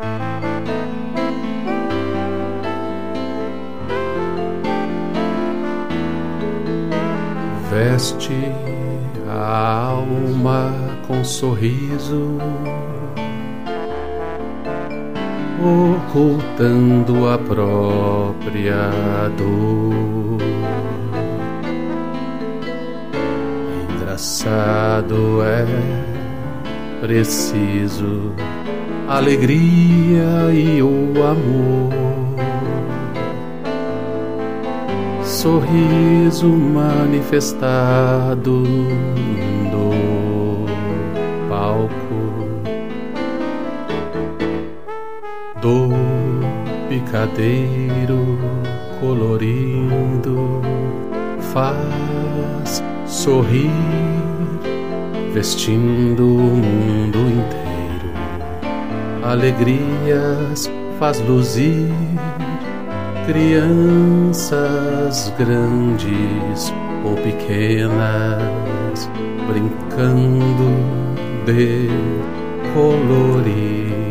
Veste a alma com sorriso, ocultando a própria dor. Engraçado é preciso alegria e o amor. Sorriso manifestado no palco do picadeiro colorindo faz sorrir, vestindo o mundo inteiro. Alegrias faz luzir crianças grandes ou pequenas, brincando de colorir.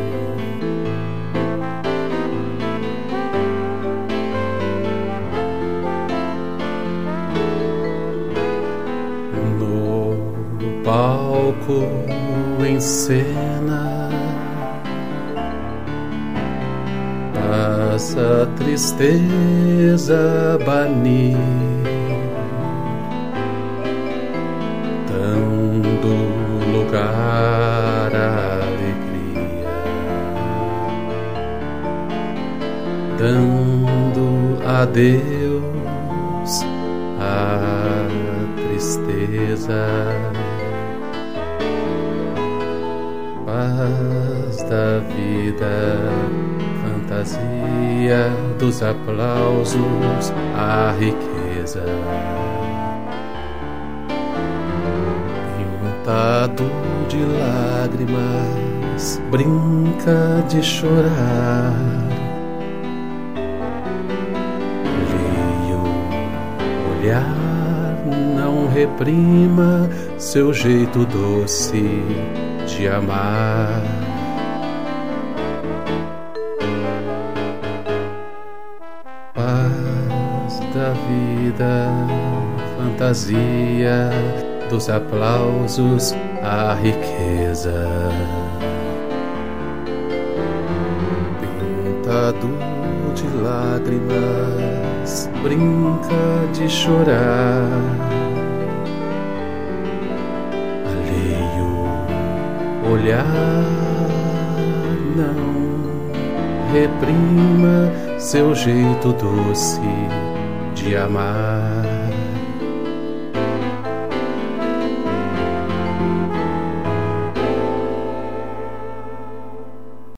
No palco em cena a tristeza banir, dando lugar à alegria, dando adeus à tristeza. Paz da vida, fantasia dos aplausos, a riqueza. Pintado de lágrimas, brinca de chorar. Leia o olhar, não reprima seu jeito doce de amar. Paz da vida, fantasia dos aplausos, a riqueza. Pintado de lágrimas, brinca de chorar. Alheio olhar, não reprima seu jeito doce de amar.